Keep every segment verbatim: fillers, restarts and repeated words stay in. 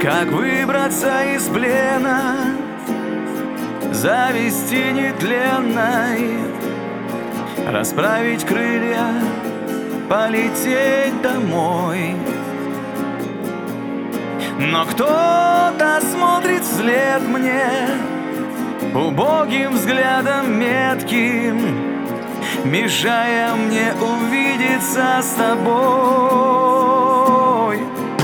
Как выбраться из плена зависти нетленной, расправить крылья, полететь домой. Но кто-то смотрит вслед мне убогим взглядом метким, мешая мне увидеться с тобой.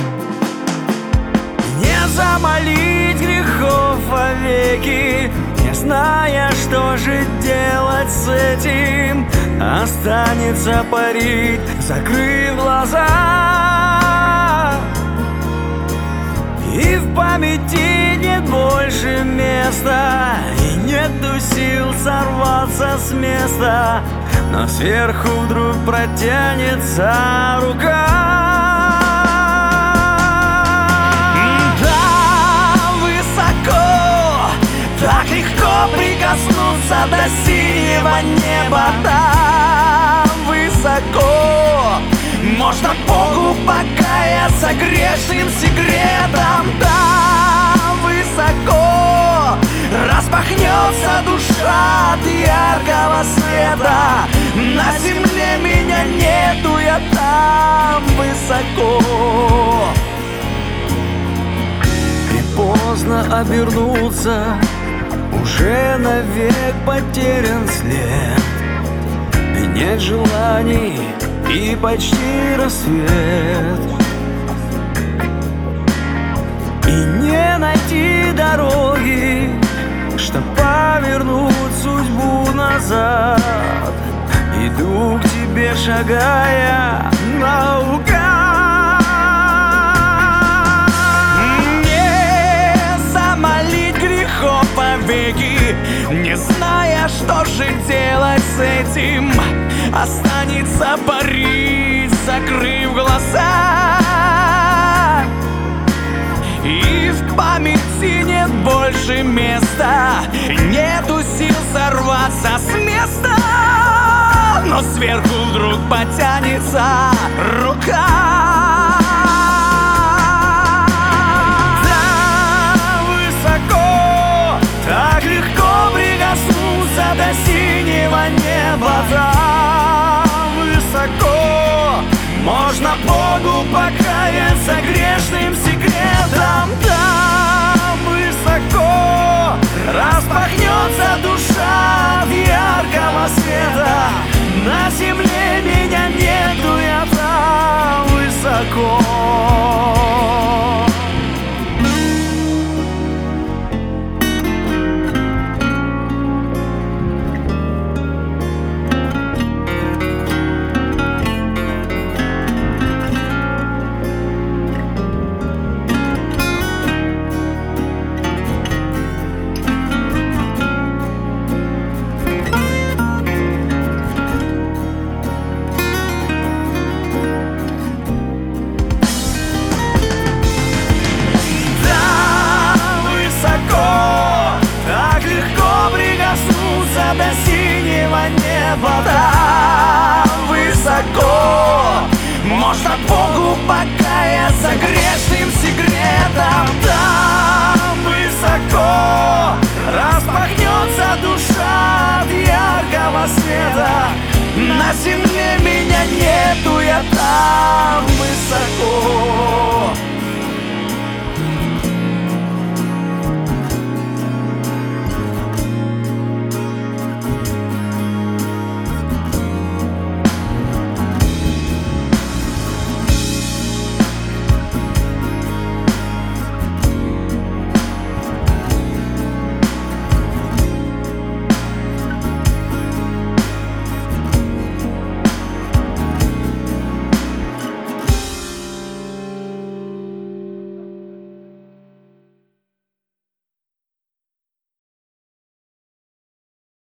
Не замолить грехов вовеки, не зная, что же делать с этим, останется парить, закрыв глаза. И в памяти нет больше места, и нету сил сорваться с места, но сверху вдруг протянется рука. Да, высоко, так легко прикоснуться до синего неба. Да, высоко, можно Богу покаяться грешным секретом. Да, высоко, распахнется душа от яркого света. На земле меня нету, я там высоко. И поздно обернуться, уже навек потерян след. И нет желаний, и почти рассвет, и не найти дороги, чтоб повернуть судьбу назад. Иду к тебе, шагая наугад. Не замолить грехов повеки, не зная, что же делать с этим, останется парить, закрыв глаза. И в памяти нет больше места, нету сил сорваться с места, но сверху вдруг потянется рука. Да, высоко, так легко прикоснуться до синего неба. Да, высоко, можно Богу покаяться грешным секретом. Да, высоко, распахнется душа от яркого света. На земле меня нету, я там высоко. До синего неба, да, высоко, можно Богу покаяться